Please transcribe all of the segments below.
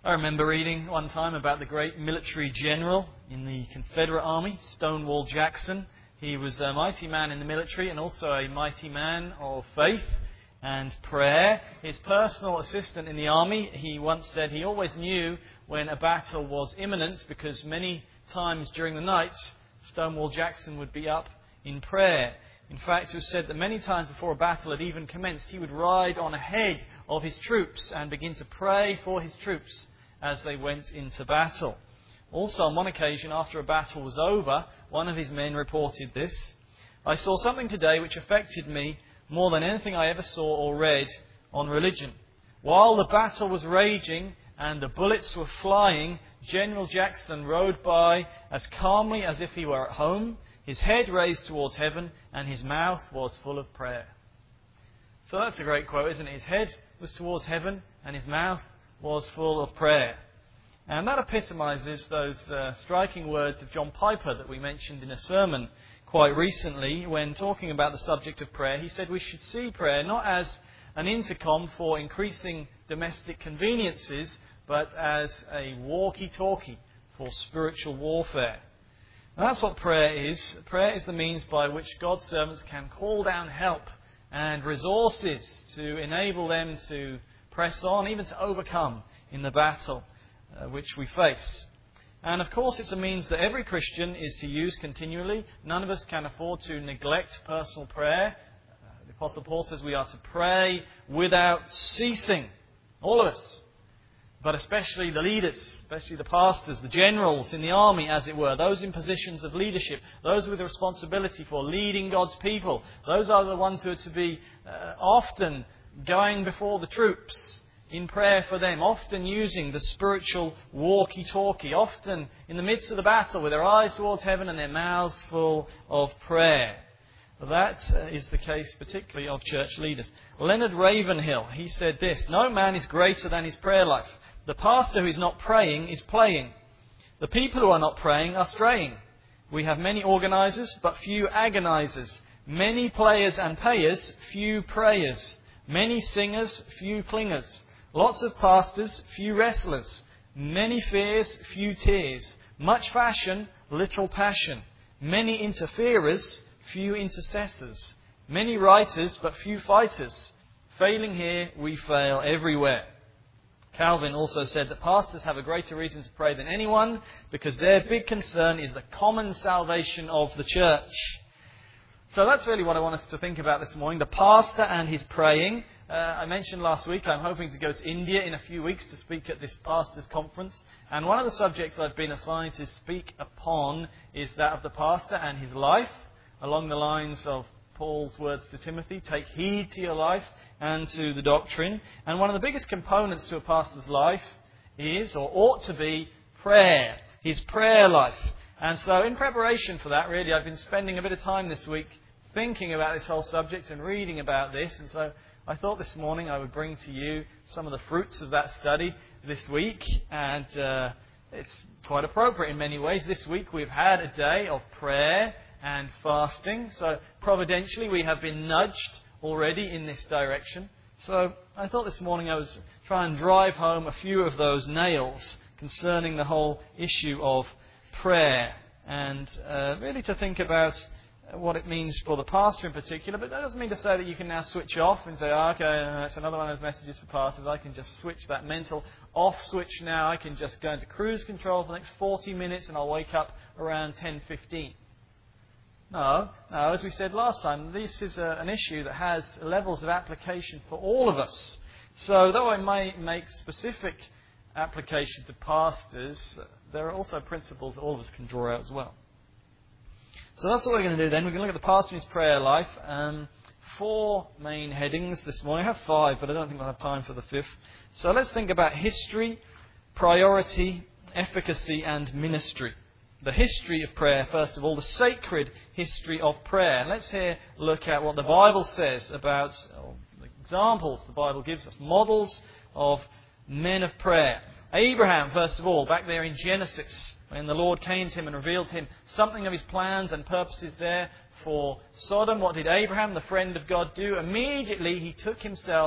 I remember reading one time about the great military general in the Confederate Army, Stonewall Jackson. He was a mighty man in the military and also a mighty man of faith and prayer. His personal assistant in the army, he once said he always knew when a battle was imminent because many times during the night, Stonewall Jackson would be up in prayer. In fact, it was said that many times before a battle had even commenced, he would ride on ahead of his troops and begin to pray for his troops as they went into battle. Also, on one occasion, after a battle was over, one of his men reported this: "I saw something today which affected me more than anything I ever saw or read on religion. While the battle was raging and the bullets were flying, General Jackson rode by as calmly as if he were at home, his head raised towards heaven, and his mouth was full of prayer." So that's a great quote, isn't it? His head was towards heaven, and his mouth was full of prayer. And that epitomizes those striking words of John Piper that we mentioned in a sermon quite recently when talking about the subject of prayer. He said we should see prayer not as an intercom for increasing domestic conveniences, but as a walkie-talkie for spiritual warfare. And that's what prayer is. Prayer is the means by which God's servants can call down help and resources to enable them to press on, even to overcome in the battle which we face. And of course it's a means that every Christian is to use continually. None of us can afford to neglect personal prayer. The Apostle Paul says we are to pray without ceasing. All of us. But especially the leaders, especially the pastors, the generals in the army, as it were, those in positions of leadership, those with the responsibility for leading God's people. Those are the ones who are to be often going before the troops in prayer for them, often using the spiritual walkie-talkie, often in the midst of the battle with their eyes towards heaven and their mouths full of prayer. That is the case particularly of church leaders. Leonard Ravenhill, he said this: "No man is greater than his prayer life. The pastor who is not praying is playing. The people who are not praying are straying. We have many organisers, but few agonisers. Many players and payers, few prayers. Many singers, few clingers. Lots of pastors, few wrestlers. Many fears, few tears. Much fashion, little passion. Many interferers, few intercessors. Many writers, but few fighters. Failing here, we fail everywhere." Calvin also said that pastors have a greater reason to pray than anyone because their big concern is the common salvation of the church. So that's really what I want us to think about this morning, the pastor and his praying. I mentioned last week I'm hoping to go to India in a few weeks to speak at this pastors' conference. And one of the subjects I've been assigned to speak upon is that of the pastor and his life, along the lines of Paul's words to Timothy: take heed to your life and to the doctrine. And one of the biggest components to a pastor's life is, or ought to be, prayer, his prayer life. And so in preparation for that, really, I've been spending a bit of time this week thinking about this whole subject and reading about this. And so I thought this morning I would bring to you some of the fruits of that study this week. And it's quite appropriate in many ways. This week we've had a day of prayer and fasting. So providentially we have been nudged already in this direction. So I thought this morning I was trying to drive home a few of those nails concerning the whole issue of prayer and really to think about what it means for the pastor in particular. But that doesn't mean to say that you can now switch off and say, okay, it's another one of those messages for pastors. I can just switch that mental off switch now. I can just go into cruise control for the next 40 minutes and I'll wake up around 10:15. No, as we said last time, this is an issue that has levels of application for all of us. So though I may make specific application to pastors, there are also principles that all of us can draw out as well. So that's what we're going to do then. We're going to look at the pastor and his prayer life. 4 main headings this morning. I have 5, but I don't think we'll have time for the 5th. So let's think about history, priority, efficacy and ministry. The history of prayer, first of all, the sacred history of prayer. Let's here look at what the Bible says about the examples the Bible gives us, models of men of prayer. Abraham, first of all, back there in Genesis, when the Lord came to him and revealed to him something of his plans and purposes there for Sodom. What did Abraham, the friend of God, do? Immediately he took himself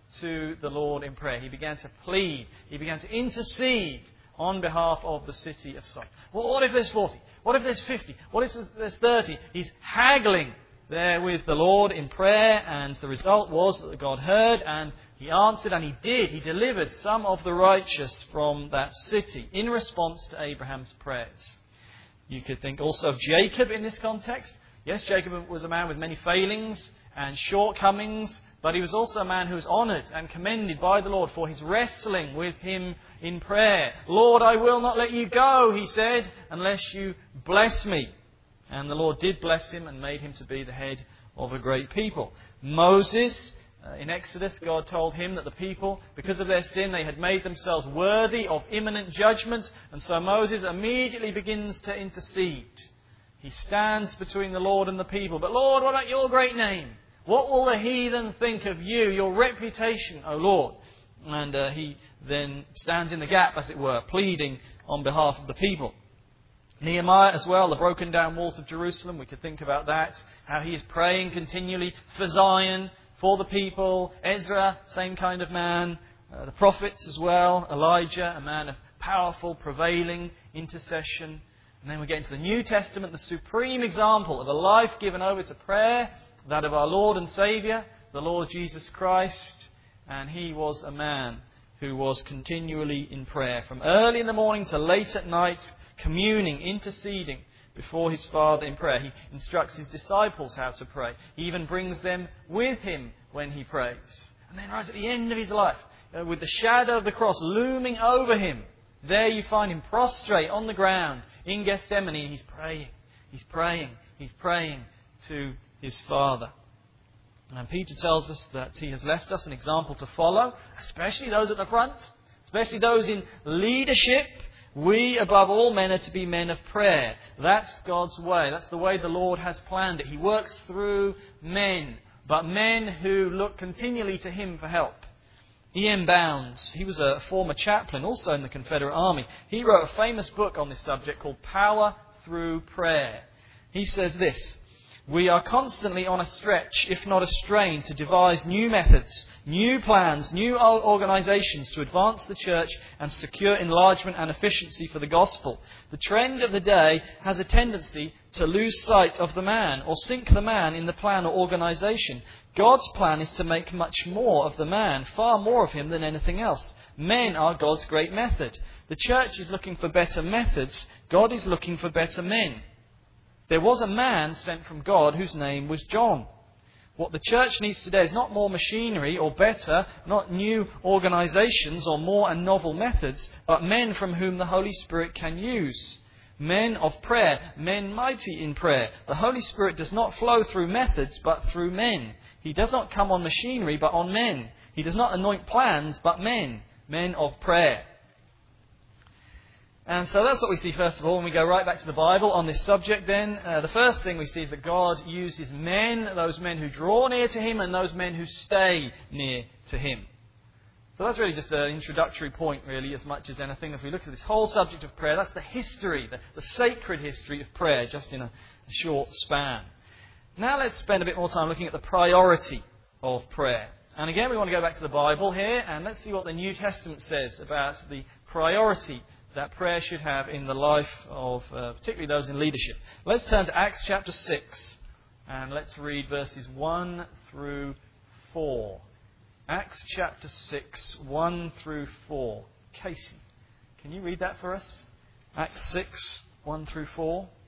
to the Lord in prayer. He began to plead. He began to intercede on behalf of the city of Sodom. Well, what if there's 40? What if there's 50? What if there's 30? He's haggling there with the Lord in prayer, and the result was that God heard and He answered, and He did. He delivered some of the righteous from that city in response to Abraham's prayers. You could think also of Jacob in this context. Yes, Jacob was a man with many failings and shortcomings, but he was also a man who was honoured and commended by the Lord for his wrestling with Him in prayer. Lord, I will not let you go, he said, unless you bless me. And the Lord did bless him and made him to be the head of a great people. Moses, in Exodus, God told him that the people, because of their sin, they had made themselves worthy of imminent judgment. And so Moses immediately begins to intercede. He stands between the Lord and the people. But Lord, what about your great name? What will the heathen think of you, your reputation, O Lord? And he then stands in the gap, as it were, pleading on behalf of the people. Nehemiah as well, the broken down walls of Jerusalem, we could think about that. How he is praying continually for Zion, for the people. Ezra, same kind of man. The prophets as well. Elijah, a man of powerful, prevailing intercession. And then we get into the New Testament, the supreme example of a life given over to prayer, that of our Lord and Saviour, the Lord Jesus Christ. And He was a man who was continually in prayer, from early in the morning to late at night, communing, interceding before His Father in prayer. He instructs His disciples how to pray. He even brings them with Him when He prays. And then right at the end of His life, with the shadow of the cross looming over Him, there you find Him prostrate on the ground in Gethsemane. He's praying, He's praying, He's praying to His Father. And Peter tells us that he has left us an example to follow, especially those at the front, especially those in leadership. We, above all men, are to be men of prayer. That's God's way. That's the way the Lord has planned it. He works through men, but men who look continually to Him for help. E.M. Bounds, he was a former chaplain, also in the Confederate Army. He wrote a famous book on this subject called Power Through Prayer. He says this: we are constantly on a stretch, if not a strain, to devise new methods, new plans, new organisations to advance the church and secure enlargement and efficiency for the gospel. The trend of the day has a tendency to lose sight of the man, or sink the man in the plan or organisation. God's plan is to make much more of the man, far more of him than anything else. Men are God's great method. The church is looking for better methods. God is looking for better men. There was a man sent from God whose name was John. What the church needs today is not more machinery or better, not new organisations or more and novel methods, but men from whom the Holy Spirit can use. Men of prayer, men mighty in prayer. The Holy Spirit does not flow through methods, but through men. He does not come on machinery, but on men. He does not anoint plans, but men. Men of prayer. And so that's what we see first of all when we go right back to the Bible on this subject then. The first thing we see is that God uses men, those men who draw near to Him and those men who stay near to Him. So that's really just an introductory point really, as much as anything. As we look at this whole subject of prayer, that's the history, the sacred history of prayer, just in a short span. Now let's spend a bit more time looking at the priority of prayer. And again, we want to go back to the Bible here, and let's see what the New Testament says about the priority that prayer should have in the life of particularly those in leadership. Let's turn to Acts chapter 6 and let's read verses 1 through 4. Acts chapter 6, 1 through 4. Casey, can you read that for us? Acts 6, 1 through 4. Now,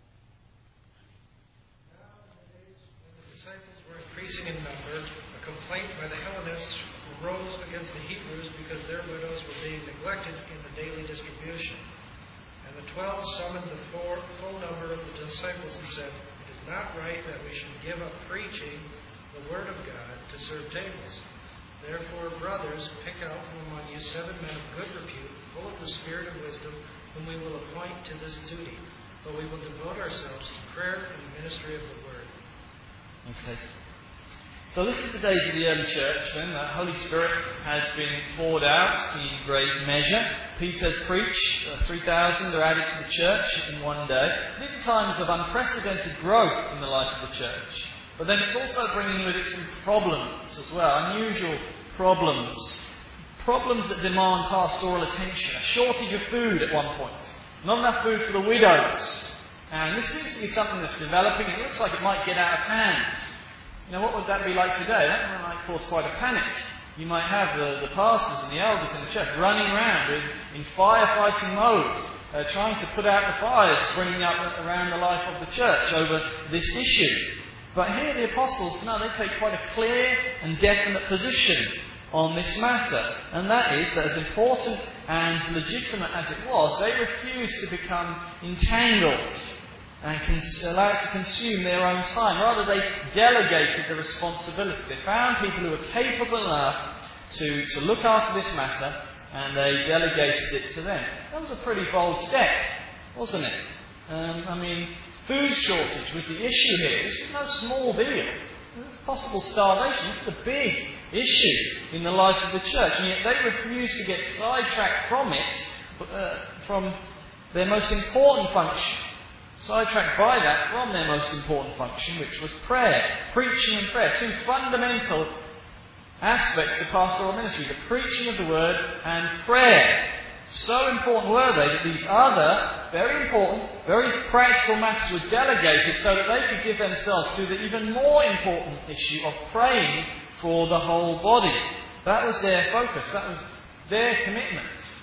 in the days when the disciples were increasing in number, a complaint by the Hellenists rose against the Hebrews because their widows were being neglected in the daily distribution. And the 12 summoned the full number of the disciples and said, "It is not right that we should give up preaching the word of God to serve tables. Therefore, brothers, pick out from among you 7 men of good repute, full of the spirit of wisdom, whom we will appoint to this duty. But we will devote ourselves to prayer and the ministry of the word." Thanks, Casey. So this is the days of the early church then. The Holy Spirit has been poured out in great measure. Peter's preached. 3,000 are added to the church in one day. These are times of unprecedented growth in the life of the church. But then it's also bringing with it some problems as well. Unusual problems. Problems that demand pastoral attention. A shortage of food at one point. Not enough food for the widows. And this seems to be something that's developing. It looks like it might get out of hand. What would that be like today? That might cause quite a panic. You might have the pastors and the elders in the church running around in firefighting mode, trying to put out the fires springing up around the life of the church over this issue. But here the apostles, they take quite a clear and definite position on this matter. And that is that as important and legitimate as it was, they refused to become entangled and allow it to consume their own time. Rather, they delegated the responsibility. They found people who were capable enough to look after this matter, and they delegated it to them. That was a pretty bold step, wasn't it? Food shortage was the issue here. This is no small deal. Possible starvation. This is a big issue in the life of the church, and yet they refused to get sidetracked from it, from their most important function. Sidetracked by that from their most important function, which was prayer. Preaching and prayer. Two fundamental aspects to pastoral ministry. The preaching of the word and prayer. So important were they that these other, very important, very practical matters were delegated so that they could give themselves to the even more important issue of praying for the whole body. That was their focus. That was their commitment.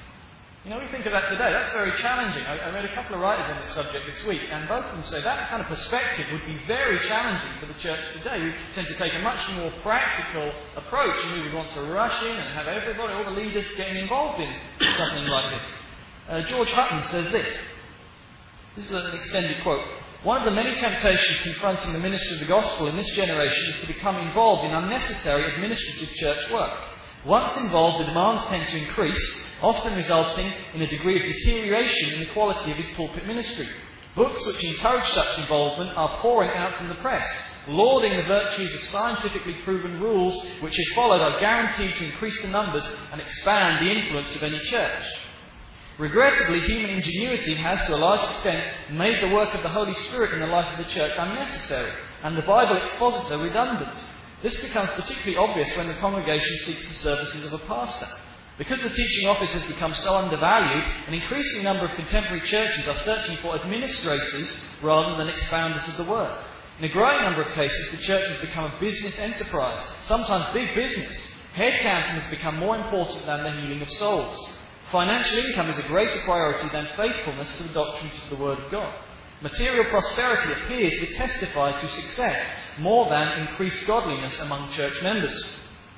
We think of that today. That's very challenging. I read a couple of writers on this subject this week, and both of them say that kind of perspective would be very challenging for the church today. We tend to take a much more practical approach, and we would want to rush in and have everybody, all the leaders, getting involved in something like this. George Hutton says this. This is an extended quote. One of the many temptations confronting the ministry of the gospel in this generation is to become involved in unnecessary administrative church work. Once involved, the demands tend to increase, often resulting in a degree of deterioration in the quality of his pulpit ministry. Books which encourage such involvement are pouring out from the press. Lauding the virtues of scientifically proven rules which, if followed, are guaranteed to increase the numbers and expand the influence of any church. Regrettably, human ingenuity has, to a large extent, made the work of the Holy Spirit in the life of the church unnecessary, and the Bible expositor redundant. This becomes particularly obvious when the congregation seeks the services of a pastor. Because the teaching office has become so undervalued, an increasing number of contemporary churches are searching for administrators rather than expounders of the word. In a growing number of cases, the church has become a business enterprise, sometimes big business. Headcounting has become more important than the healing of souls. Financial income is a greater priority than faithfulness to the doctrines of the Word of God. Material prosperity appears to testify to success more than increased godliness among church members.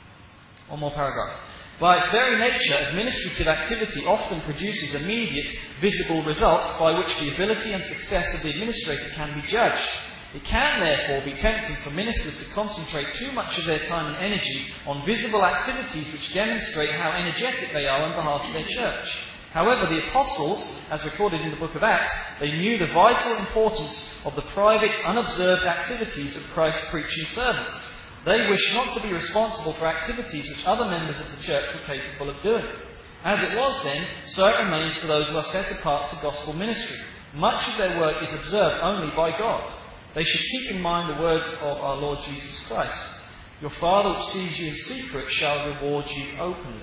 One more paragraph. By its very nature, administrative activity often produces immediate, visible results by which the ability and success of the administrator can be judged. It can therefore be tempting for ministers to concentrate too much of their time and energy on visible activities which demonstrate how energetic they are on behalf of their church. However, the apostles, as recorded in the book of Acts, they knew the vital importance of the private, unobserved activities of Christ's preaching servants. They wished not to be responsible for activities which other members of the church were capable of doing. As it was then, so it remains for those who are set apart to gospel ministry. Much of their work is observed only by God. They should keep in mind the words of our Lord Jesus Christ. Your Father which sees you in secret shall reward you openly.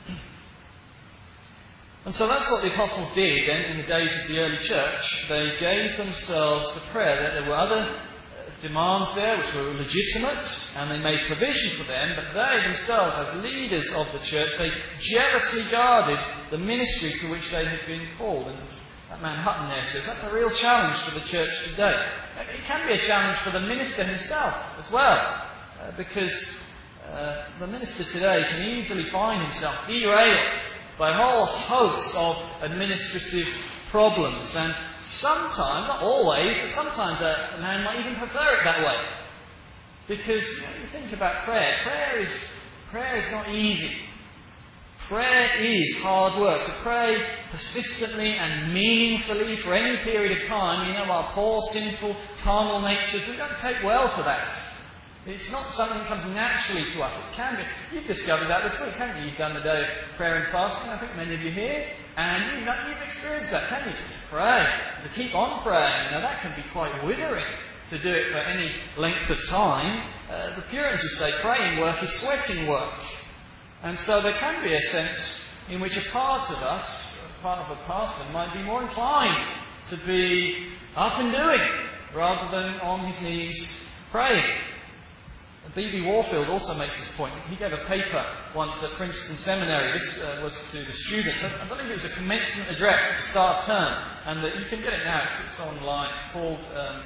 And so that's what the apostles did then in the days of the early church. They gave themselves to prayer. There were other demands there which were legitimate, and they made provision for them, but they themselves, as leaders of the church, they jealously guarded the ministry to which they had been called. And that man Hutton there says that's a real challenge for the church today. It can be a challenge for the minister himself as well, because the minister today can easily find himself derailed by a whole host of administrative problems. And sometimes, not always, but sometimes a man might even prefer it that way. Because you think about prayer. Prayer is not easy. Prayer is hard work. To pray persistently and meaningfully for any period of time, our poor, sinful, carnal natures, we don't take well to that. It's not something that comes naturally to us. It can be. You've discovered that this week, haven't you? You've done the day of prayer and fasting. I think many of you here. And you've experienced that, can you? To pray, to keep on praying. That can be quite withering to do it for any length of time. The Puritans would say praying work is sweating work. And so there can be a sense in which a part of us, part of a pastor, might be more inclined to be up and doing rather than on his knees praying. B.B. Warfield also makes this point. He gave a paper once at Princeton Seminary. This was to the students. I believe it was a commencement address at the start of term. And you can get it now. It's online. It's called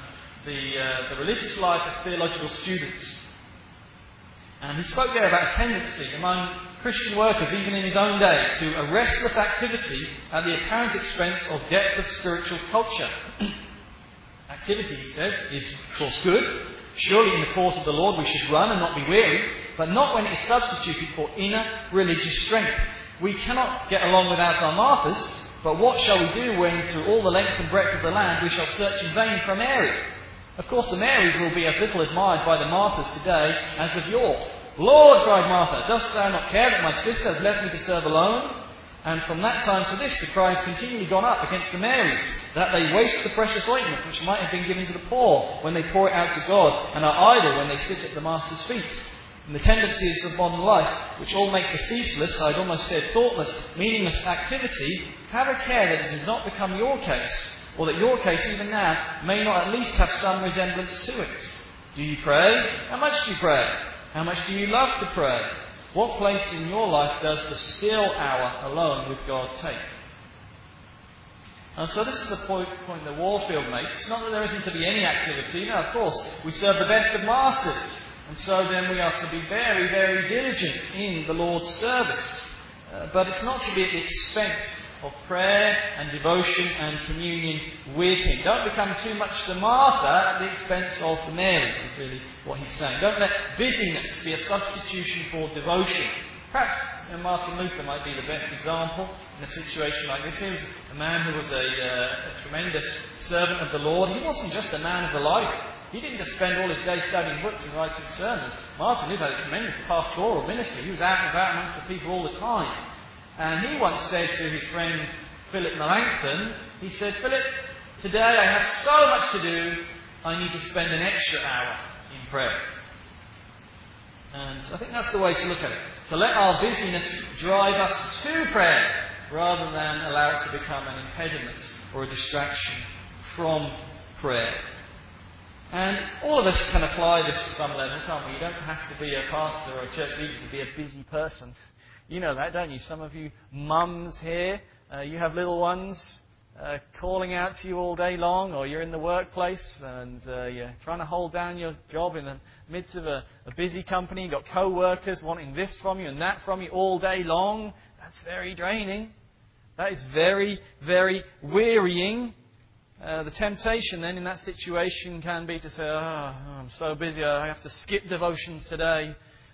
the Religious Life of Theological Students. And he spoke there about a tendency among Christian workers, even in his own day, to a restless activity at the apparent expense of depth of spiritual culture. Activity, he says, is of course good. Surely in the cause of the Lord we should run and not be weary, but not when it is substituted for inner religious strength. We cannot get along without our Marthas, but what shall we do when through all the length and breadth of the land we shall search in vain for a Mary? Of course the Marys will be as little admired by the Marthas today as of yore. Lord, cried Martha, dost thou not care that my sister has left me to serve alone? And from that time to this, the cry has continually gone up against the Marys, that they waste the precious ointment which might have been given to the poor when they pour it out to God, and are idle when they sit at the Master's feet. And the tendencies of modern life, which all make for ceaseless, I'd almost said thoughtless, meaningless activity, have a care that it does not become your case, or that your case even now may not at least have some resemblance to it. Do you pray? How much do you pray? How much do you love to pray? What place in your life does the still hour alone with God take? And so this is the point that Warfield makes. It's not that there isn't to be any activity. No, of course, we serve the best of masters. And so then we are to be very, very diligent in the Lord's service. But it's not to be at the expense of prayer and devotion and communion with Him. Don't become too much the Martha at the expense of the Mary, is really what he's saying. Don't let busyness be a substitution for devotion. Perhaps Martin Luther might be the best example in a situation like this. He was a man who was a tremendous servant of the Lord. He wasn't just a man of the life. He didn't just spend all his day studying books and writing sermons. Martin Luther had a tremendous pastoral ministry. He was out and about amongst the people all the time. And he once said to his friend Philip Melanchthon, he said, Philip, today I have so much to do, I need to spend an extra hour in prayer. And I think that's the way to look at it. To let our busyness drive us to prayer, rather than allow it to become an impediment or a distraction from prayer. And all of us can apply this to some level, can't we? You don't have to be a pastor or a church leader to be a busy person. You know that, don't you? Some of you mums here, you have little ones calling out to you all day long, or you're in the workplace and you're trying to hold down your job in the midst of a busy company. You've got co-workers wanting this from you and that from you all day long. That's very draining. That is very, very wearying. The temptation then in that situation can be to say, I'm so busy, I have to skip devotions today.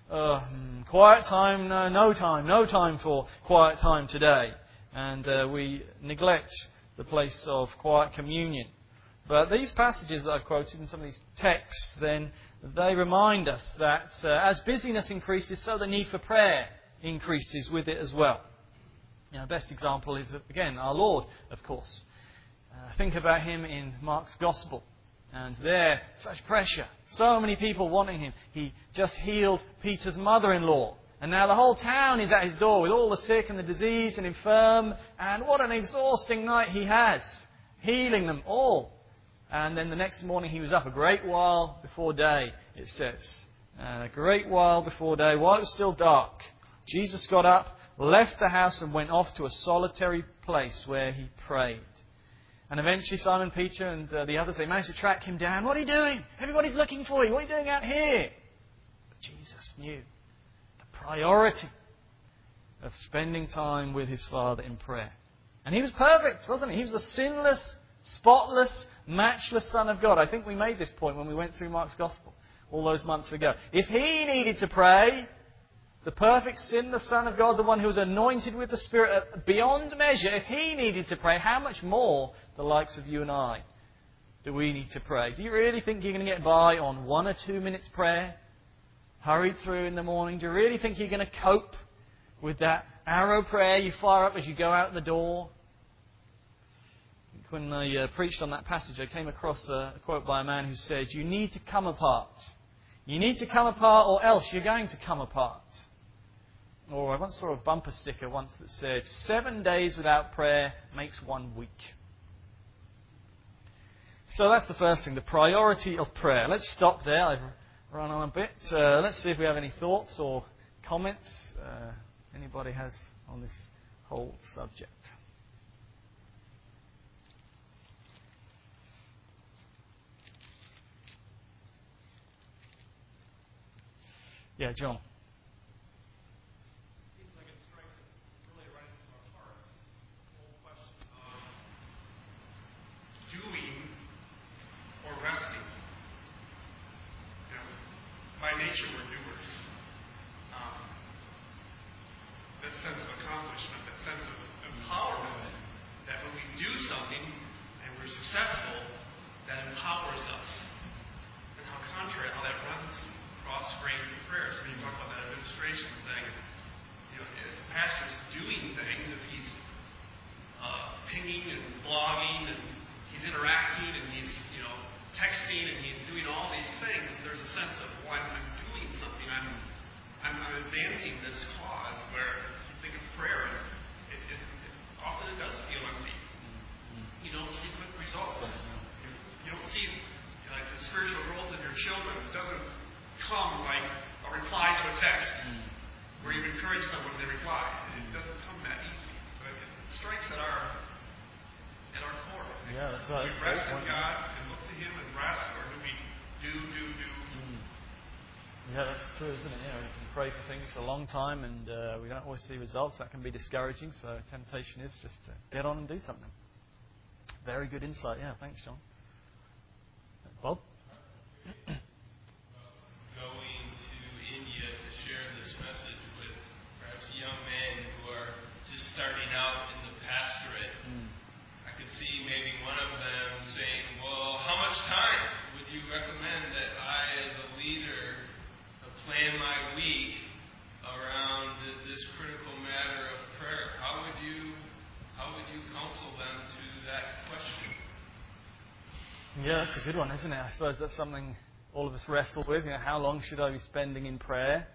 Quiet time, no time for quiet time today. And we neglect the place of quiet communion. But these passages that I've quoted in some of these texts, then they remind us that as busyness increases, so the need for prayer increases with it as well. The best example is, again, our Lord, of course. Think about Him in Mark's Gospel. And there, such pressure. So many people wanting Him. He just healed Peter's mother-in-law. And now the whole town is at His door with all the sick and the diseased and infirm. And what an exhausting night He has, healing them all. And then the next morning He was up a great while before day, it says. A great while before day, while it was still dark. Jesus got up, left the house and went off to a solitary place where He prayed. And eventually Simon Peter and the others, they managed to track Him down. What are you doing? Everybody's looking for you. What are you doing out here? But Jesus knew the priority of spending time with His Father in prayer. And He was perfect, wasn't He? He was the sinless, spotless, matchless Son of God. I think we made this point when we went through Mark's Gospel all those months ago. If He needed to pray, the perfect sinless Son of God, the one who was anointed with the Spirit beyond measure, if He needed to pray, how much more the likes of you and I do we need to pray? Do you really think you're going to get by on 1 or 2 minutes prayer, hurried through in the morning? Do you really think you're going to cope with that arrow prayer you fire up as you go out the door? When I preached on that passage, I came across a quote by a man who said, you need to come apart. You need to come apart or else you're going to come apart. Or I once saw a bumper sticker once that said, 7 days without prayer makes 1 week. So that's the first thing, the priority of prayer. Let's stop there. I've run on a bit. Let's see if we have any thoughts or comments anybody has on this whole subject. Yeah, John. Seems like it strikes really right into our hearts. The whole question of doing or resting. You know, by nature, we're doers. That sense of accomplishment, that sense of empowerment, that when we do something and we're successful, that empowers us. And how contrary, how that runs across grain prayers. When you talk about that administration thing, you know, if the pastor's doing things, if he's pinging and blogging and he's interacting and he's, you know, texting and he's doing all these things, there's a sense of, well, I'm doing something. I'm advancing this cause. Where you think of prayer, it often does feel empty. You don't see quick results. You don't see like the spiritual growth of your children. It doesn't come like a reply to a text where you encourage someone to reply. It doesn't come that easy. So it strikes at our core. Yeah, that's right. Do we rest in God and look to Him and rest, or do we do? Yeah, that's true, isn't it? You know, you can pray for things a long time and we don't always see results. That can be discouraging. So temptation is just to get on and do something. Very good insight. Yeah, thanks, John. Bob? Going to India to share this message with perhaps young men who are just starting out in the pastorate. I could see maybe one of them saying, well, how much time would you recommend that I, as a leader, plan my week around this critical matter of prayer? How would you counsel them to that question? Yeah, that's a good one, isn't it? I suppose that's something all of us wrestle with. You know, how long should I be spending in prayer?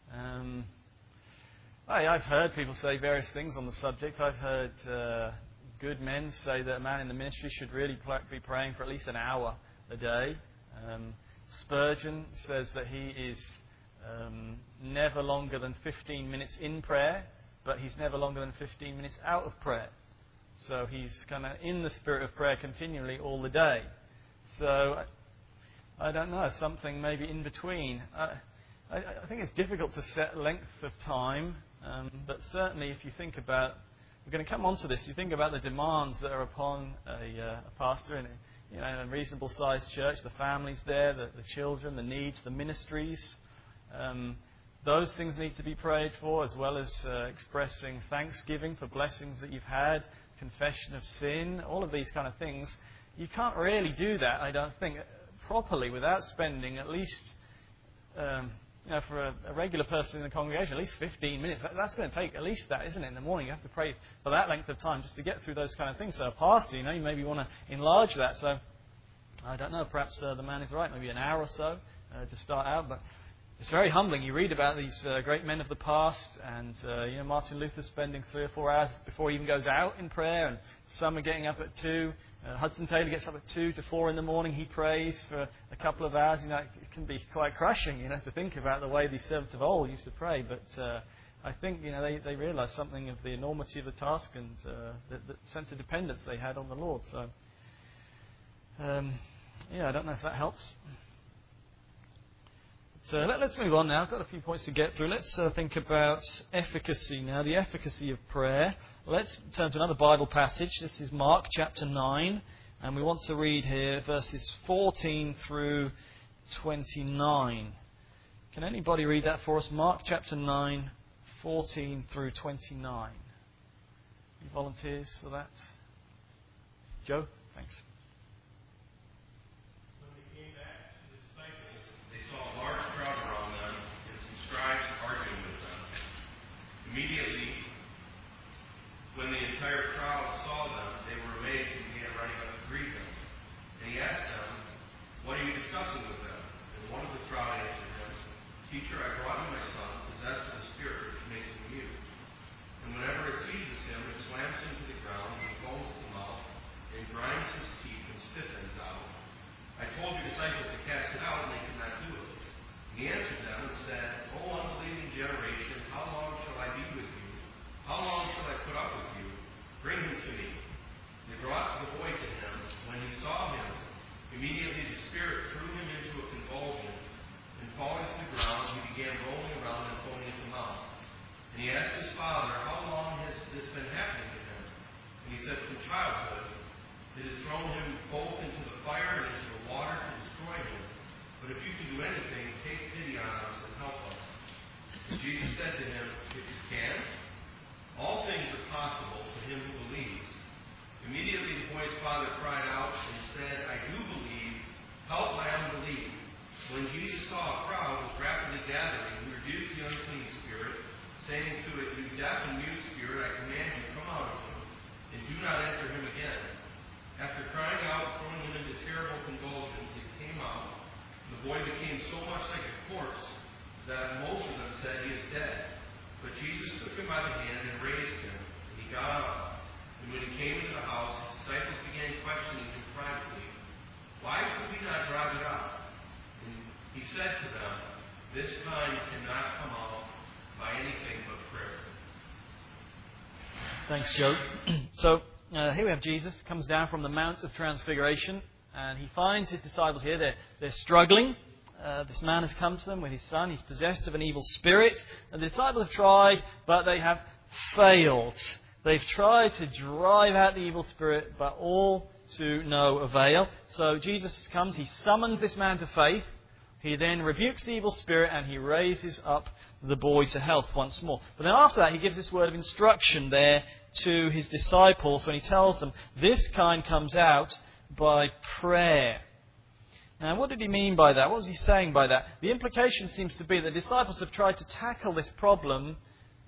I've heard people say various things on the subject. I've heard good men say that a man in the ministry should really be praying for at least an hour a day. Spurgeon says that he is never longer than 15 minutes in prayer, but he's never longer than 15 minutes out of prayer. So he's kind of in the spirit of prayer continually all the day. So I don't know, something maybe in between. I think it's difficult to set length of time, but certainly if you think about, we're going to come on to this, you think about the demands that are upon a pastor in a reasonable sized church, the families there, the children, the needs, the ministries. Those things need to be prayed for, as well as expressing thanksgiving for blessings that you've had, confession of sin, all of these kind of things. You can't really do that, I don't think, properly without spending at least, for a regular person in the congregation, at least 15 minutes. That's going to take at least that, isn't it? In the morning, you have to pray for that length of time just to get through those kind of things. So a pastor, you maybe want to enlarge that. So I don't know, perhaps the man is right, maybe an hour or so to start out, but it's very humbling. You read about these great men of the past, and Martin Luther spending 3 or 4 hours before he even goes out in prayer, and some are getting up at 2. Hudson Taylor gets up at 2 to 4 in the morning. He prays for a couple of hours. It can be quite crushing, to think about the way these servants of old used to pray. But I think they realised something of the enormity of the task and the sense of dependence they had on the Lord. So I don't know if that helps. So let's move on now. I've got a few points to get through. Let's think about efficacy now, the efficacy of prayer. Let's turn to another Bible passage. This is Mark chapter 9, and we want to read here verses 14 through 29. Can anybody read that for us? Mark chapter 9, 14 through 29. Any volunteers for that? Joe? Thanks. Immediately, when the entire crowd saw them, they were amazed and began running up to greet them. And he asked them, "What are you discussing with them?" And one of the crowd answered him, "Teacher, I brought you my son, possessed possessed with a spirit which makes him mute. And whenever it seizes him, it slams him to the ground and foams at the mouth, and grinds his teeth and spit things out. I told your disciples to cast it out, and they could not do it. And he answered them and said, O unbelieving generation, how long shall I be with you? How long shall I put up with you? Bring him to me. They brought the boy to him. When he saw him, immediately the spirit threw him into a convulsion, and falling to the ground, he began rolling around and foaming at the mouth. And he asked his father, how long has this been happening to him? And he said, from childhood. It has thrown him both into the fire and into the water to destroy him. But if you can do anything, take pity on us and help us. And Jesus said to him, if you can, all things are possible to him who believes. Immediately the boy's father cried out and said, I do believe, help my unbelief. When Jesus saw a crowd was rapidly gathering, he rebuked the unclean spirit, saying to it, you deaf and mute spirit, I command you, come out of him, and do not enter him again. After crying out and throwing him into terrible convulsions, he came out. The boy became so much like a corpse that most of them said he is dead. But Jesus took him by the hand and raised him, and he got up. And when he came into the house, his disciples began questioning him privately, why could we not drive it out? And he said to them, this kind cannot come out by anything but prayer. Thanks, Joe. So, here we have Jesus, comes down from the Mount of Transfiguration, and he finds his disciples here. They're struggling. This man has come to them with his son. He's possessed of an evil spirit. And the disciples have tried, but they have failed. They've tried to drive out the evil spirit, but all to no avail. So Jesus comes, he summons this man to faith. He then rebukes the evil spirit and he raises up the boy to health once more. But then after that, he gives this word of instruction there to his disciples when he tells them, this kind comes out by prayer. Now, what did he mean by that? What was he saying by that? The implication seems to be that the disciples have tried to tackle this problem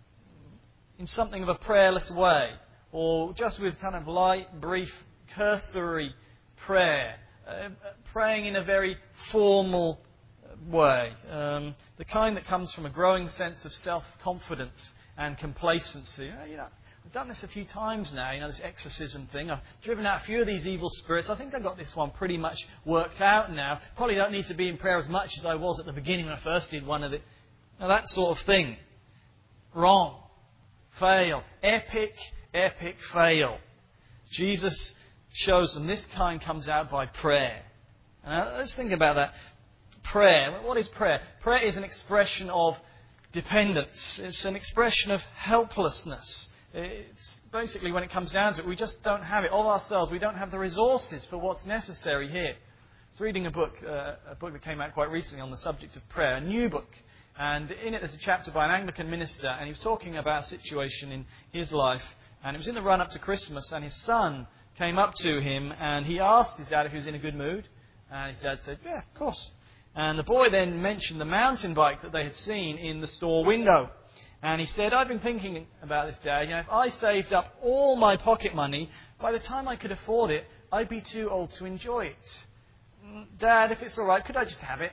in something of a prayerless way, or just with kind of light, brief, cursory prayer, praying in a very formal way, the kind that comes from a growing sense of self-confidence and complacency. I've done this a few times now, this exorcism thing. I've driven out a few of these evil spirits. I think I've got this one pretty much worked out now. Probably don't need to be in prayer as much as I was at the beginning when I first did one of it. Now, that sort of thing. Wrong. Fail. Epic fail. Jesus shows them this kind comes out by prayer. Now, let's think about that. Prayer. What is prayer? Prayer is an expression of dependence. It's an expression of helplessness. It's basically, when it comes down to it, we just don't have it of ourselves. We don't have the resources for what's necessary here. I was reading a book that came out quite recently on the subject of prayer, a new book. And in it there's a chapter by an Anglican minister, and he was talking about a situation in his life. And it was in the run-up to Christmas, and his son came up to him, and he asked his dad if he was in a good mood. And his dad said, yeah, of course. And the boy then mentioned the mountain bike that they had seen in the store window. And he said, I've been thinking about this, Dad. If I saved up all my pocket money, by the time I could afford it, I'd be too old to enjoy it. Dad, if it's all right, could I just have it?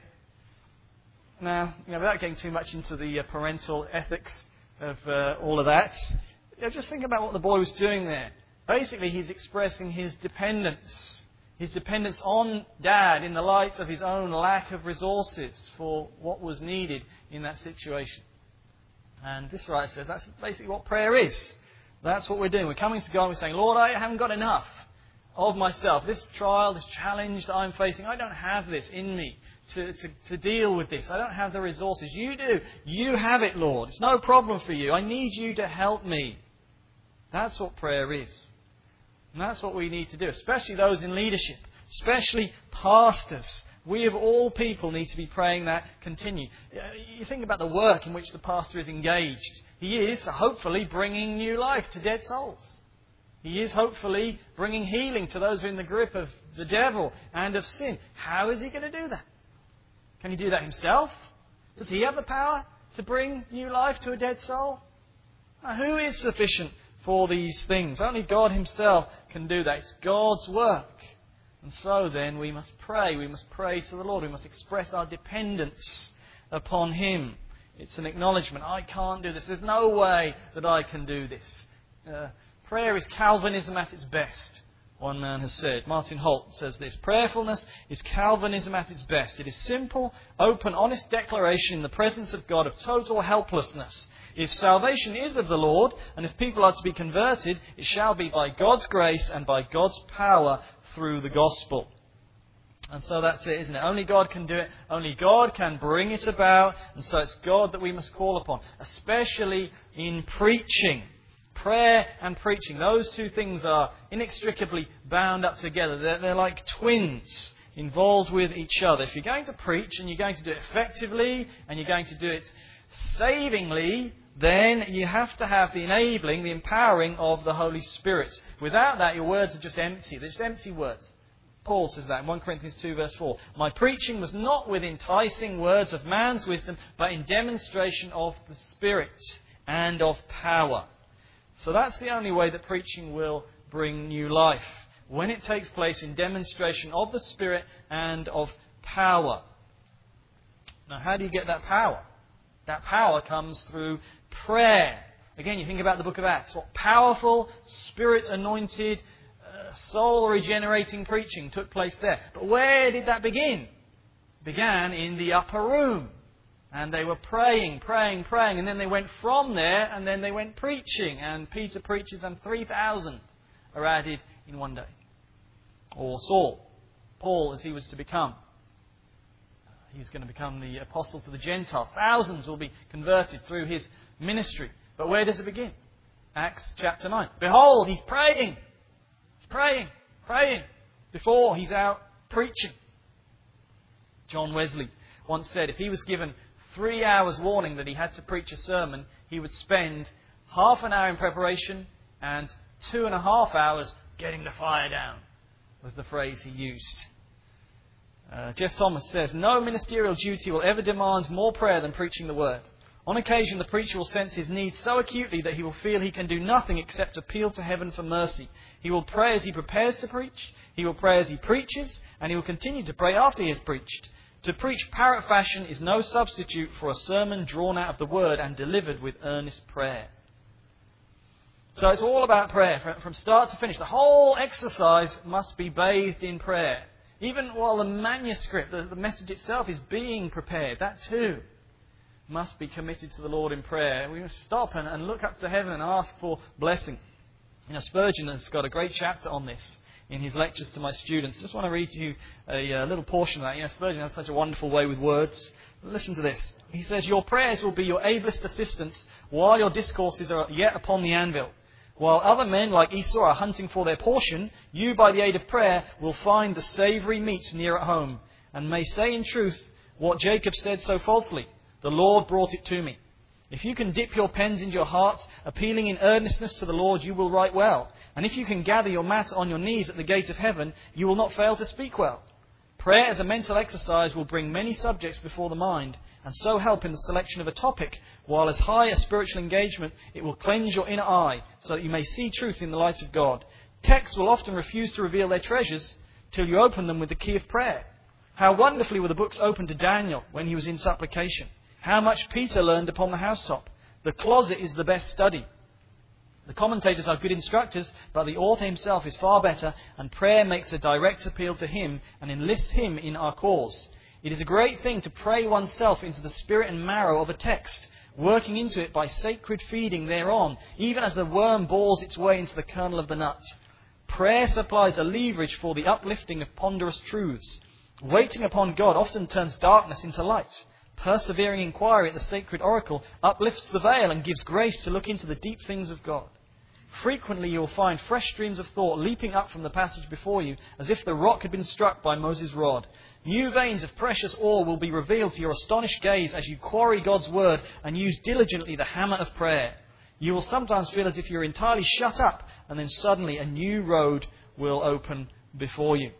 Now, without getting too much into the parental ethics of all of that, just think about what the boy was doing there. Basically, he's expressing his dependence on Dad in the light of his own lack of resources for what was needed in that situation. And this writer says that's basically what prayer is. That's what we're doing. We're coming to God and we're saying, Lord, I haven't got enough of myself. This trial, this challenge that I'm facing, I don't have this in me to deal with this. I don't have the resources. You do. You have it, Lord. It's no problem for you. I need you to help me. That's what prayer is. And that's what we need to do, especially those in leadership, especially pastors. We of all people need to be praying that continue. You think about the work in which the pastor is engaged. He is hopefully bringing new life to dead souls. He is hopefully bringing healing to those who are in the grip of the devil and of sin. How is he going to do that? Can he do that himself? Does he have the power to bring new life to a dead soul? Now, who is sufficient for these things? Only God himself can do that. It's God's work. And so then we must pray. We must pray to the Lord. We must express our dependence upon him It's an acknowledgement. I can't do this. There's no way that I can do this. Prayer is Calvinism at its best, one man has said. Martin Holt says this. Prayerfulness is Calvinism at its best. It is simple, open, honest declaration in the presence of God of total helplessness. If salvation is of the Lord, and if people are to be converted, it shall be by God's grace and by God's power through the gospel. And so that's it, isn't it? Only God can do it. Only God can bring it about. And so it's God that we must call upon, especially in preaching. Prayer and preaching. Those two things are inextricably bound up together. They're like twins involved with each other. If you're going to preach and you're going to do it effectively and you're going to do it savingly, then you have to have the enabling, the empowering of the Holy Spirit. Without that, your words are just empty. They're just empty words. Paul says that in 1 Corinthians 2 verse 4. My preaching was not with enticing words of man's wisdom, but in demonstration of the Spirit and of power. So that's the only way that preaching will bring new life. When it takes place in demonstration of the Spirit and of power. Now, how do you get that power? That power comes through prayer. Again, you think about the book of Acts. What powerful, Spirit-anointed, soul-regenerating preaching took place there. But where did that begin? It began in the upper room. And they were praying, and then they went from there, and then they went preaching. And Peter preaches, and 3,000 are added in one day. Or Saul, Paul, as he was to become. He's going to become the apostle to the Gentiles. Thousands will be converted through his ministry. But where does it begin? Acts chapter 9. Behold, he's praying. Praying before he's out preaching. John Wesley once said if he was given 3 hours warning that he had to preach a sermon, he would spend half an hour in preparation and 2.5 hours getting the fire down, was the phrase he used. Jeff Thomas says, no ministerial duty will ever demand more prayer than preaching the word. On occasion, the preacher will sense his need so acutely that he will feel he can do nothing except appeal to heaven for mercy. He will pray as he prepares to preach, he will pray as he preaches, and he will continue to pray after he has preached. To preach parrot fashion is no substitute for a sermon drawn out of the Word and delivered with earnest prayer. So it's all about prayer, from start to finish. The whole exercise must be bathed in prayer. Even while the manuscript, the message itself is being prepared, that too must be committed to the Lord in prayer. We must stop and look up to heaven and ask for blessing. Spurgeon has got a great chapter on this in his lectures to my students. I just want to read to you a little portion of that. Spurgeon has such a wonderful way with words. Listen to this. He says, your prayers will be your ablest assistants while your discourses are yet upon the anvil. While other men like Esau are hunting for their portion, you by the aid of prayer will find the savoury meat near at home, and may say in truth what Jacob said so falsely, the Lord brought it to me. If you can dip your pens into your hearts, appealing in earnestness to the Lord, you will write well. And if you can gather your mat on your knees at the gate of heaven, you will not fail to speak well. Prayer as a mental exercise will bring many subjects before the mind, and so help in the selection of a topic, while as high a spiritual engagement, it will cleanse your inner eye, so that you may see truth in the light of God. Texts will often refuse to reveal their treasures till you open them with the key of prayer. How wonderfully were the books opened to Daniel when he was in supplication. How much Peter learned upon the housetop. The closet is the best study. The commentators are good instructors, but the author himself is far better, and prayer makes a direct appeal to him and enlists him in our cause. It is a great thing to pray oneself into the spirit and marrow of a text, working into it by sacred feeding thereon, even as the worm bores its way into the kernel of the nut. Prayer supplies a leverage for the uplifting of ponderous truths. Waiting upon God often turns darkness into light. Persevering inquiry at the sacred oracle uplifts the veil and gives grace to look into the deep things of God. Frequently you will find fresh streams of thought leaping up from the passage before you, as if the rock had been struck by Moses' rod. New veins of precious ore will be revealed to your astonished gaze as you quarry God's word and use diligently the hammer of prayer. You will sometimes feel as if you're entirely shut up, and then suddenly a new road will open before you.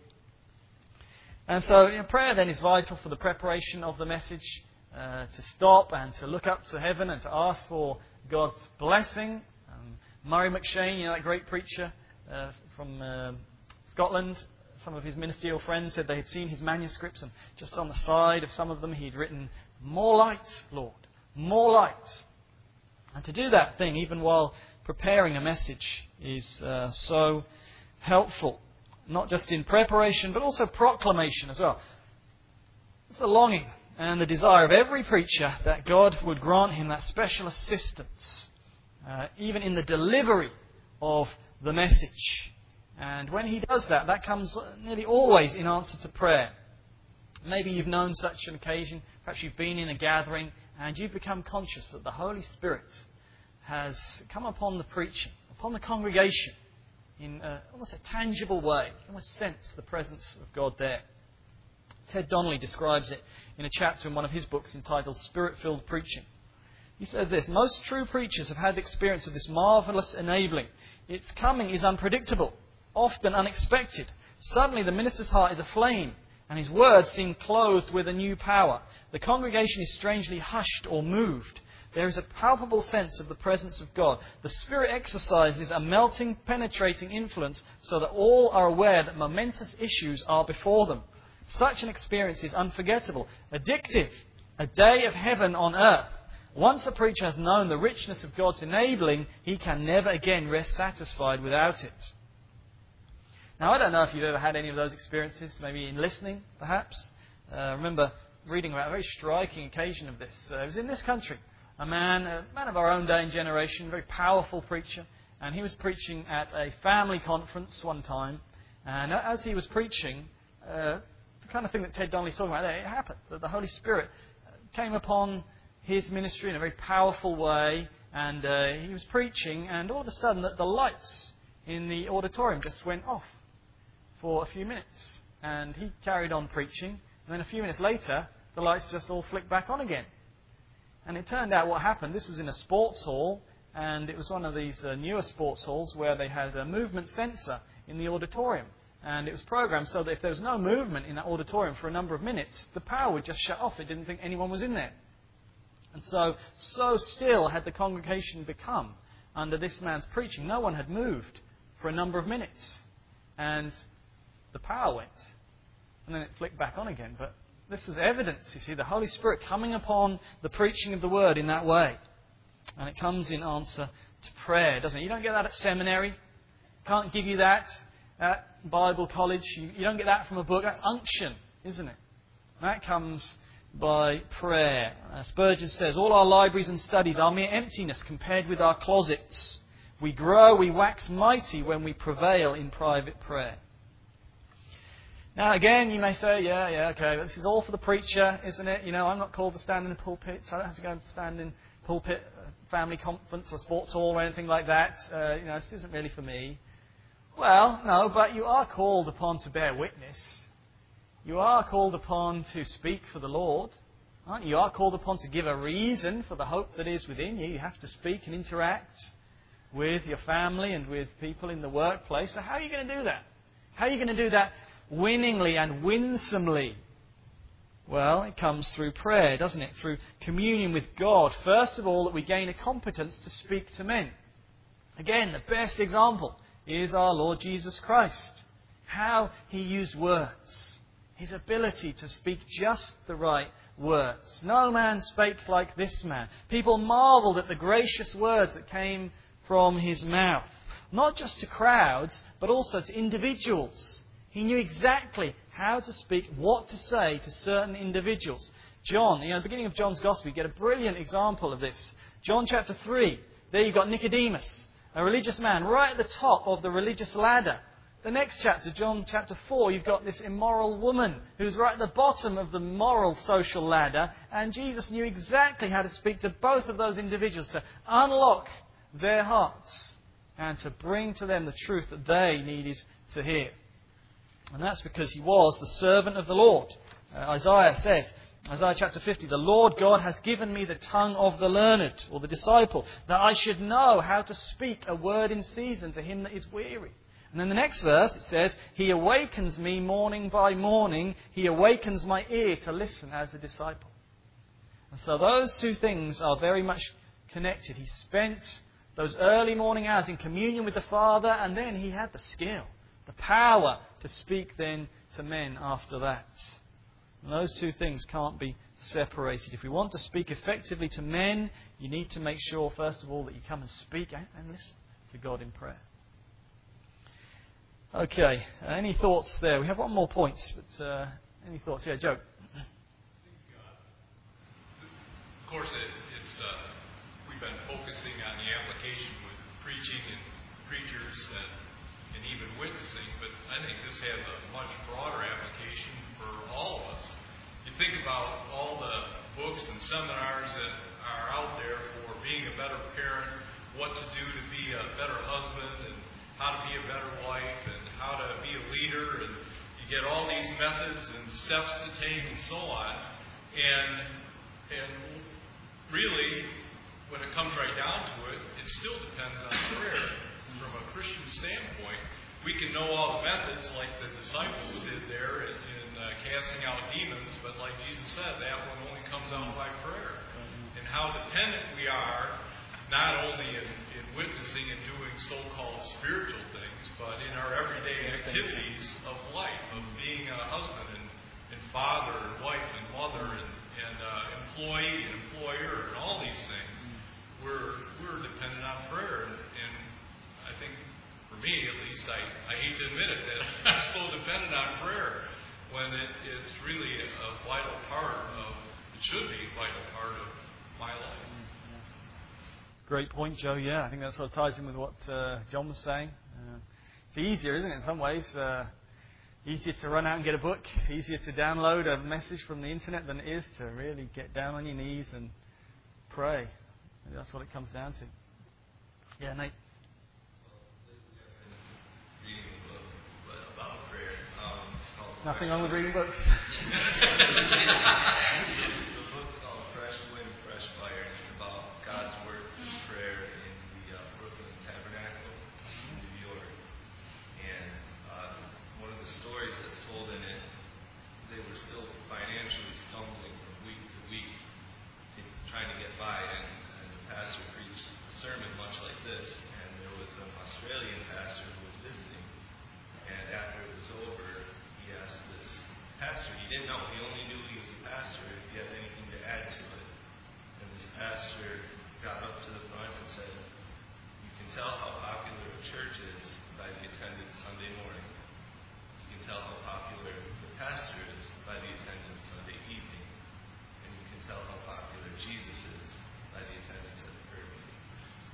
And so prayer then is vital for the preparation of the message, to stop and to look up to heaven and to ask for God's blessing. Murray McShane, that great preacher from Scotland, some of his ministerial friends said they had seen his manuscripts, and just on the side of some of them he'd written, more light, Lord, more light. And to do that thing, even while preparing a message, is so helpful. Not just in preparation, but also proclamation as well. It's the longing and the desire of every preacher that God would grant him that special assistance, even in the delivery of the message. And when he does that, that comes nearly always in answer to prayer. Maybe you've known such an occasion, perhaps you've been in a gathering, and you've become conscious that the Holy Spirit has come upon the preacher, upon the congregation, in almost a tangible way. You almost sense the presence of God there. Ted Donnelly describes it in a chapter in one of his books entitled Spirit-Filled Preaching. He says this: most true preachers have had the experience of this marvellous enabling. Its coming is unpredictable, often unexpected. Suddenly the minister's heart is aflame, and his words seem clothed with a new power. The congregation is strangely hushed or moved. There is a palpable sense of the presence of God. The Spirit exercises a melting, penetrating influence so that all are aware that momentous issues are before them. Such an experience is unforgettable, addictive, a day of heaven on earth. Once a preacher has known the richness of God's enabling, he can never again rest satisfied without it. Now, I don't know if you've ever had any of those experiences, maybe in listening, perhaps. I remember reading about a very striking occasion of this. It was in this country. A man of our own day and generation, a very powerful preacher, and he was preaching at a family conference one time. And as he was preaching, the kind of thing that Ted Donnelly's talking about there, it happened. That the Holy Spirit came upon his ministry in a very powerful way, and he was preaching, and all of a sudden the lights in the auditorium just went off for a few minutes. And he carried on preaching, and then a few minutes later, the lights just all flicked back on again. And it turned out what happened, this was in a sports hall, and it was one of these newer sports halls where they had a movement sensor in the auditorium. And it was programmed so that if there was no movement in that auditorium for a number of minutes, the power would just shut off. It didn't think anyone was in there. And so still had the congregation become under this man's preaching. No one had moved for a number of minutes. And the power went. And then it flicked back on again. But this is evidence, you see, the Holy Spirit coming upon the preaching of the Word in that way. And it comes in answer to prayer, doesn't it? You don't get that at seminary. Can't give you that at Bible college. You don't get that from a book. That's unction, isn't it? That comes by prayer. Spurgeon says, all our libraries and studies are mere emptiness compared with our closets. We grow, we wax mighty when we prevail in private prayer. Now again, you may say, yeah, okay, this is all for the preacher, isn't it? You know, I'm not called to stand in the pulpit, so I don't have to go and stand in pulpit, family conference or sports hall or anything like that. This isn't really for me. Well, no, but you are called upon to bear witness. You are called upon to speak for the Lord. Aren't you? You are called upon to give a reason for the hope that is within you. You have to speak and interact with your family and with people in the workplace. So how are you going to do that? How are you going to do that winningly and winsomely? Well, it comes through prayer, doesn't it? Through communion with God. First of all, that we gain a competence to speak to men. Again, the best example is our Lord Jesus Christ. How He used words. His ability to speak just the right words. No man spake like this man. People marvelled at the gracious words that came from His mouth. Not just to crowds, but also to individuals. He knew exactly how to speak, what to say to certain individuals. John, at the beginning of John's Gospel, you get a brilliant example of this. John chapter 3, there you've got Nicodemus, a religious man, right at the top of the religious ladder. The next chapter, John chapter 4, you've got this immoral woman who's right at the bottom of the moral social ladder, and Jesus knew exactly how to speak to both of those individuals, to unlock their hearts and to bring to them the truth that they needed to hear. And that's because He was the servant of the Lord. Isaiah says, Isaiah chapter 50, the Lord God has given me the tongue of the learned, or the disciple, that I should know how to speak a word in season to him that is weary. And then the next verse, it says, He awakens me morning by morning. He awakens my ear to listen as a disciple. And so those two things are very much connected. He spent those early morning hours in communion with the Father, and then He had the skill, the power to speak then to men after that. And those two things can't be separated. If we want to speak effectively to men, you need to make sure, first of all, that you come and speak and listen to God in prayer. Okay, any thoughts there? We have one more point, but any thoughts? Yeah, Joe. Of course, we've been focusing on the application with preaching and preachers and even witnessing, but I think this has a much broader application for all of us. You think about all the books and seminars that are out there for being a better parent, what to do to be a better husband, and how to be a better wife, and how to be a leader, and you get all these methods and steps to take and so on. And really, when it comes right down to it, it still depends on prayer. From a Christian standpoint, we can know all the methods like the disciples did there in casting out demons, but like Jesus said, that one only comes out by prayer. And how dependent we are, not only in witnessing and doing so-called spiritual things, but in our everyday activities of life, of being a husband and father and wife and mother and employee and employer and all these things. We're dependent on prayer, and I think for me at least, I hate to admit it, that I'm so dependent on prayer when it's really a vital part of, it should be a vital part of my life. Great point, Joe. Yeah, I think that sort of ties in with what John was saying. It's easier, isn't it, in some ways? Easier to run out and get a book, easier to download a message from the internet than it is to really get down on your knees and pray. Maybe that's what it comes down to. Yeah, Nate. Reading a book about prayer. Nothing wrong with reading books. The book's called Fresh Wind, Fresh Fire, and it's about God's work through prayer in the Brooklyn Tabernacle in New York. And one of the stories that's told in it, they were still financially stumbling from week to week, trying to get by, and the pastor preached a sermon much like this, and there was an Australian pastor who was visiting, and after it was over, he asked this pastor, he didn't know, he only knew he was a pastor, if he had anything to add to it. And this pastor got up to the front and said, "You can tell how popular a church is by the attendance Sunday morning. You can tell how popular the pastor is by the attendance Sunday evening. And you can tell how popular Jesus is by the attendance at the prayer meetings."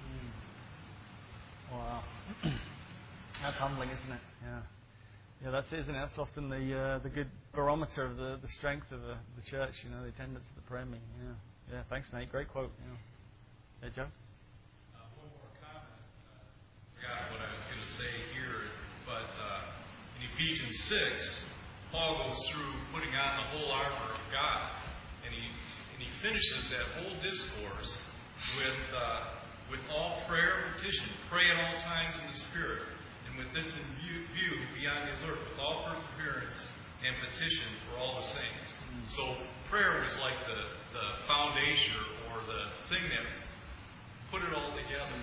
Wow. That's humbling, isn't it? Yeah. Yeah, that's it, isn't it? That's often the good barometer of the strength of the church, the attendance at the prayer meeting. Yeah. Yeah, thanks, Nate. Great quote. Yeah, Joe? One more comment. I forgot what I was going to say here, but in Ephesians 6, Paul goes through putting on the whole armor of God, and he finishes that whole discourse with all prayer and petition. Pray at all times in the Spirit. And with this in view, be on the alert with all perseverance and petition for all the saints. So prayer was like the foundation or the thing that put it all together.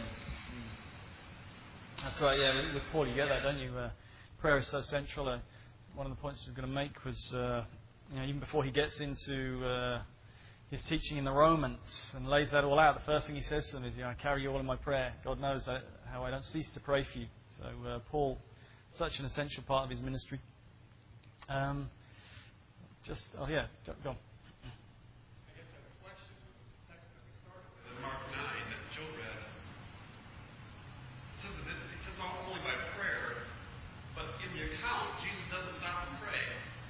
That's right, yeah. With Paul, you get that, don't you? Prayer is so central. One of the points I was going to make was, even before he gets into his teaching in the Romans and lays that all out, the first thing he says to them is, I carry you all in my prayer. God knows how I don't cease to pray for you. So Paul, such an essential part of his ministry. Go on. I guess I have a question with the text that we started with in Mark 9 that Joe read. It says that it's not only by prayer, but in the account, Jesus doesn't stop and pray.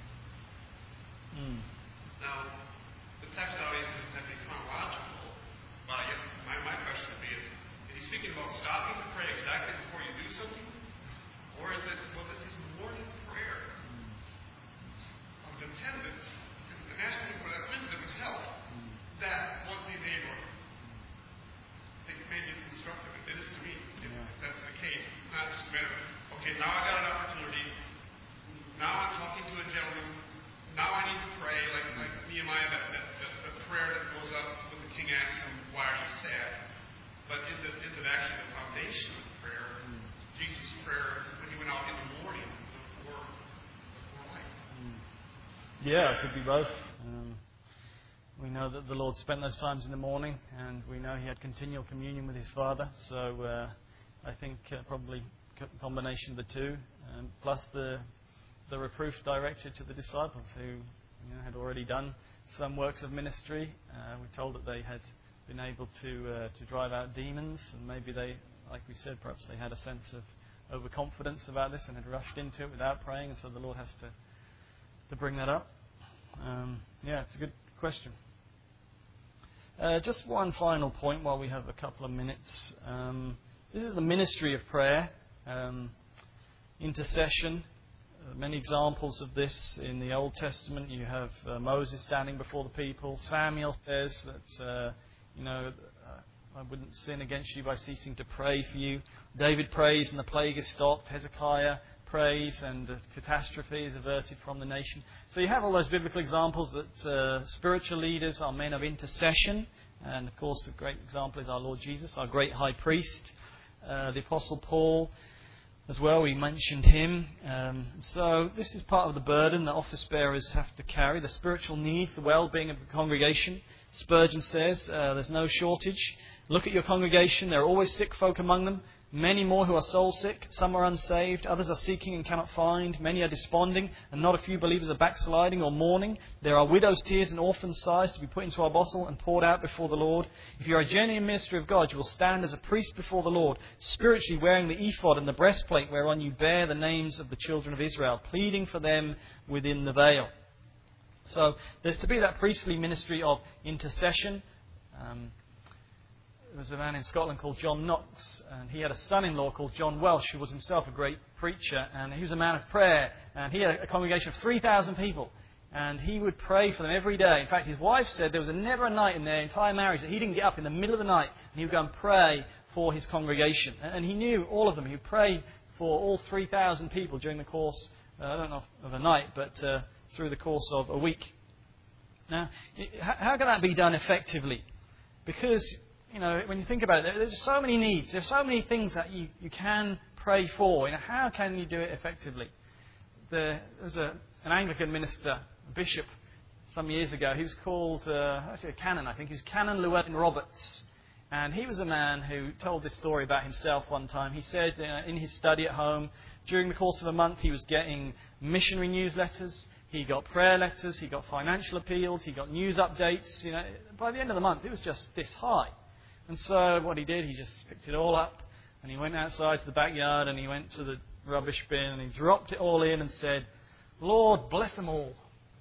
Now, the text always doesn't have to be chronological, but I guess my question would be is he speaking about stopping to pray exactly before you do something? Or was it his morning prayer of dependence and asking for that wisdom and help that was the enabler? I think maybe it's instructive. It is to me, if that's the case. It's not just a matter of, okay, now I got an opportunity. Now I'm talking to a gentleman. Now I need to pray, like Nehemiah, that prayer that goes up when the king asks him, "Why are you sad?" But is it actually the foundation of prayer? Jesus' prayer when he went out in the morning before light? Yeah, it could be both. We know that the Lord spent those times in the morning, and we know He had continual communion with His Father. So I think probably a combination of the two, plus the reproof directed to the disciples who had already done some works of ministry. We're told that they had been able to drive out demons, and maybe they, like we said, perhaps they had a sense of overconfidence about this and had rushed into it without praying, and so the Lord has to bring that up. It's a good question. Just one final point while we have a couple of minutes. This is the ministry of prayer, intercession. Many examples of this in the Old Testament. You have Moses standing before the people. Samuel says that, I wouldn't sin against you by ceasing to pray for you. David prays and the plague is stopped. Hezekiah prays and the catastrophe is averted from the nation. So you have all those biblical examples that spiritual leaders are men of intercession. And of course, a great example is our Lord Jesus, our great high priest, the Apostle Paul as well. We mentioned him. So this is part of the burden that office bearers have to carry, the spiritual needs, the well-being of the congregation. Spurgeon says there's no shortage. Look at your congregation. There are always sick folk among them. Many more who are soul sick. Some are unsaved. Others are seeking and cannot find. Many are desponding, and not a few believers are backsliding or mourning. There are widows' tears and orphans' sighs to be put into our bottle and poured out before the Lord. If you are a genuine minister of God, you will stand as a priest before the Lord, spiritually wearing the ephod and the breastplate whereon you bear the names of the children of Israel, pleading for them within the veil. So there's to be that priestly ministry of intercession. There was a man in Scotland called John Knox, and he had a son-in-law called John Welsh, who was himself a great preacher, and he was a man of prayer, and he had a congregation of 3,000 people, and he would pray for them every day. In fact, his wife said there was never a night in their entire marriage that he didn't get up in the middle of the night, and he would go and pray for his congregation. And he knew all of them. He would pray for all 3,000 people during the course, I don't know of a night, but through the course of a week. Now, how can that be done effectively? Because when you think about it, there's so many needs. There's so many things that you can pray for. How can you do it effectively? There was an Anglican minister, a bishop, some years ago. He was called, a canon, I think. He was Canon Llewellyn Roberts. And he was a man who told this story about himself one time. He said in his study at home, during the course of a month, he was getting missionary newsletters. He got prayer letters. He got financial appeals. He got news updates. By the end of the month, it was just this high. And so what he did, he just picked it all up, and he went outside to the backyard, and he went to the rubbish bin, and he dropped it all in and said, Lord, bless them all.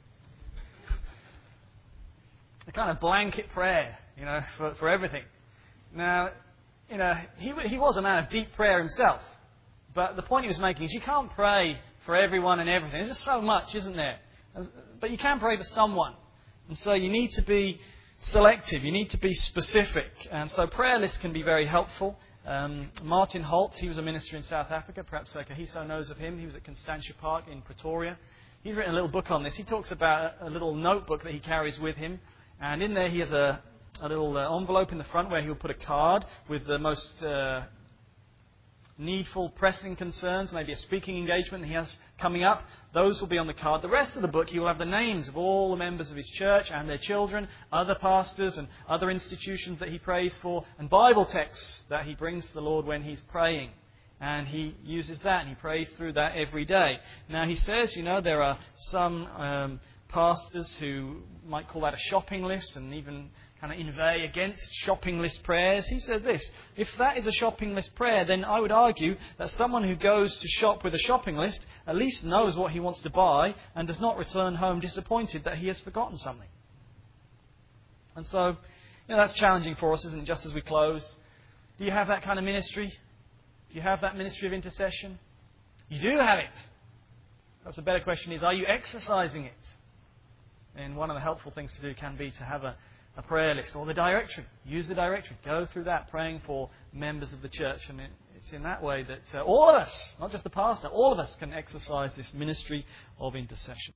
A kind of blanket prayer, for everything. Now, he was a man of deep prayer himself, but the point he was making is you can't pray for everyone and everything. There's just so much, isn't there? But you can pray for someone. And so you need to be selective. You need to be specific. And so prayer lists can be very helpful. Martin Holt, he was a minister in South Africa. Perhaps Kahiso knows of him. He was at Constantia Park in Pretoria. He's written a little book on this. He talks about a little notebook that he carries with him. And in there he has a little envelope in the front where he'll put a card with the most needful, pressing concerns, maybe a speaking engagement he has coming up. Those will be on the card. The rest of the book, he will have the names of all the members of his church and their children, other pastors and other institutions that he prays for, and Bible texts that he brings to the Lord when he's praying. And he uses that and he prays through that every day. Now he says, there are some pastors who might call that a shopping list and even kind of inveigh against shopping list prayers. He says this: if that is a shopping list prayer, then I would argue that someone who goes to shop with a shopping list at least knows what he wants to buy and does not return home disappointed that he has forgotten something. And so, that's challenging for us, isn't it, just as we close? Do you have that kind of ministry? Do you have that ministry of intercession? You do have it. Perhaps a better question is, are you exercising it? And one of the helpful things to do can be to have a prayer list or the directory. Use the directory. Go through that, praying for members of the church. And it's in that way that all of us, not just the pastor, all of us can exercise this ministry of intercession.